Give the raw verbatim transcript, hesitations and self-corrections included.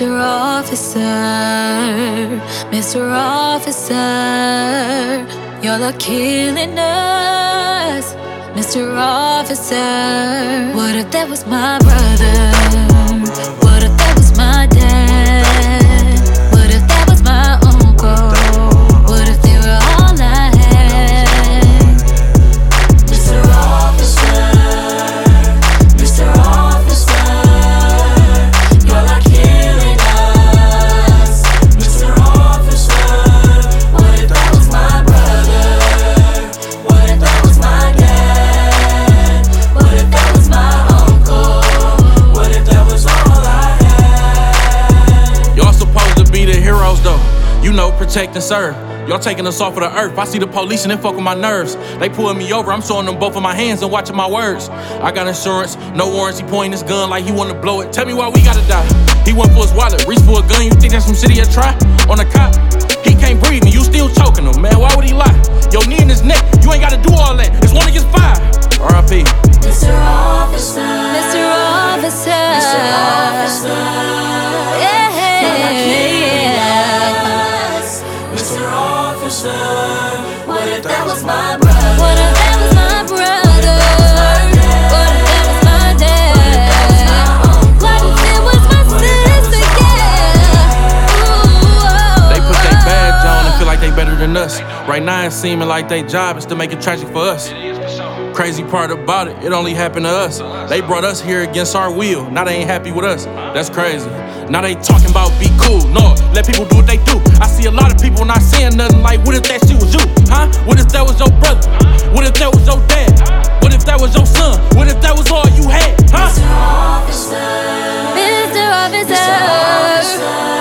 Mister Officer, Mister Officer, y'all are killing us. Mister Officer, what if that was my brother? What if that was my dad? What if that was my uncle? What if they were all I had? Mister Officer, Mister Officer, y'all are killing us. Mister Officer, what if that was my brother? What if that was my dad? What if that was my uncle? What if that was all I had? Y'all supposed to be the heroes though, you know, protect and serve. Y'all taking us off of the earth. I see the police and they fuck with my nerves. They pulling me over, I'm showing them both of my hands and watching my words. I got insurance, no warrants, he pointing his gun like he wanna blow it. Tell me why we gotta die. He went for his wallet, reached for a gun, you think that's some shit he'll try? On a cop, he can't breathe and you still choking him, man, why would he lie? Your knee in his neck, you ain't gotta do all that, it's one against five. R I P Mister Officer, Mister Officer, Mister Officer, yeah, Mister Officer, what if that was my brother? What if that was my brother? What if that was my dad? What if it was my sister? Yeah. Ooh, They put their badge on and feel like they better than us. Right now it's seeming like their job is to make it tragic for us. Crazy part about it, it only happened to us. They brought us here against our will, now they ain't happy with us. That's crazy. Now they talking about be cool, no, let people do what they do. I see a lot of people not saying nothing like, what if that shit was you, huh? What if that was your brother? What if that was your dad? What if that was your son? What if that was all you had, huh? Mister Officer, Mister Officer,